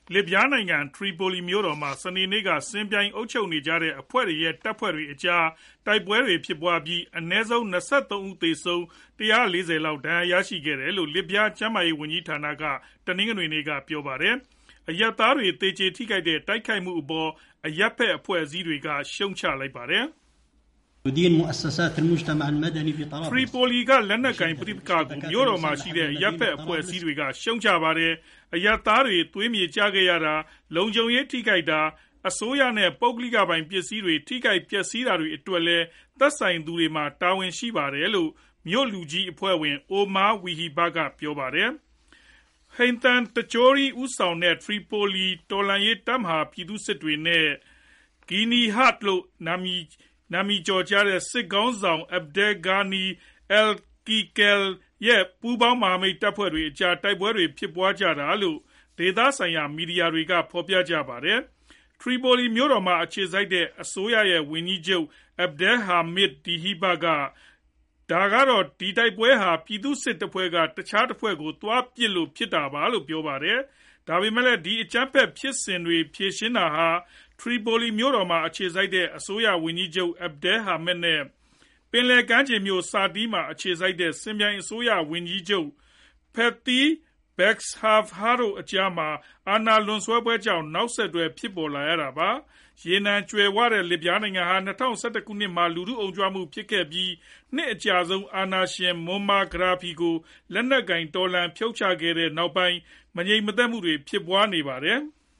လစ်ဗျားနိုင်ငံထရီပိုလီမြို့တော်မှာစနေနေ့ကစင်ပြိုင်အုပ်ချုပ်နေကြတဲ့အဖွဲ့တွေရဲ့တပ်ဖွဲ့တွေအကြားတိုက်ပွဲတွေဖြစ်ပွားပြီးအနည်းဆုံး23ဦးသေဆုံး140လောက်ဒဏ်ရာရရှိခဲ့တယ်လို့လစ်ဗျားကျန်းမာရေးဝန်ကြီးဌာနကတနင်္ဂနွေနေ့ကပြောပါတယ်။အရပ်သားတွေသေကျေထိခိုက်တဲ့တိုက်ခိုက်မှုအပေါ်အရပ်ဖက်အဖွဲ့အစည်းတွေကရှုံချလိုက်ပါတယ်။ထရီပိုလီကလက်နက်ကိုင်ပဋိပက္ခကိုမြို့တော်မှာရှိတဲ့အရပ်ဖက်အဖွဲ့အစည်းတွေကရှုံချပါတယ်။အရပ်သားတွေသွေးမြေကျခဲ့ရတာလုံခြုံရေးထိခိုက်တာအစိုးရနဲ့ပုဂ္ဂလိကပိုင်ပစ္စည်းတွေထိခိုက်ပျက်စီးတာတွေအတွက်လည်းသက်ဆိုင်သူတွေမှာတာဝန်ရှိပါတယ်လို့မြို့လူကြီးအဖွဲ့ဝင် Omar Wahib ကပြောပါတယ်။ Haitham Tachori ဦးဆောင်တဲ့ Tripoli တော်လှန်ရေးတပ်မဟာပြည်သူ့စစ်တွေနဲ့ Geni Hatt လို့နာမည်ကျော်ကြတဲ့စစ်ခေါင်းဆောင် Abdel-Ghani al-Kilkeel ရဲ့ပူးပေါင်းမဟာမိတ်တပ်ဖွဲ့တွေအကြားတိုက်ပွဲတွေဖြစ်ပွားကြတာလို့ဒေသဆိုင်ရာမီဒီယာတွေကဖော်ပြကြပါတယ်။ ထရီပိုလီမြို့တော်မှာအခြေစိုက်တဲ့အစိုးရရဲ့ဝန်ကြီးချုပ် Abdelhamid Dbeibah ကဒီတိုက်ပွဲဟာပြည်သူ့စစ်တဖွဲ့ကတခြားတဖွဲ့ကိုသွားပစ်လို့ဖြစ်တာလို့ပြောပါတယ်။ ဒါပေမဲ့လည်းဒီအကြမ်းဖက်ဖြစ်စဉ်တွေဖြေရှင်းတာဟာထရီပိုလီမြို့တော်မှာအခြေစိုက်တဲ့အစိုးရဝန်ကြီးချုပ် Abdelhamid နဲ့ပင်လယ်ကမ်းခြေမြို့ Sirte မှာအခြေစိုက်တဲ့စင်ပြိုင်အစိုးရဝန်ကြီးချုပ် Fathi Bashagha တို့အကြားမှာအာဏာလွန်ဆွဲပွဲကြောင့်နောက်ဆက်တွဲဖြစ်ပေါ်လာရတာပါ။ ရေနံကြွယ်ဝတဲ့လစ်ဗျားနိုင်ငံဟာ၂၀၁၁ခုနှစ်မှာလူထုအုံကြွမှုဖြစ်ခဲ့ပြီးနှစ်အကြာဆုံးအာဏာရှင် Muammar Gaddafi ကိုလက်နက်ကိုင်တော်လှန်ဖြုတ်ချခဲ့တဲ့နောက်ပိုင်းမငြိမ်မသက်မှုတွေဖြစ်ပွားနေပါတယ်။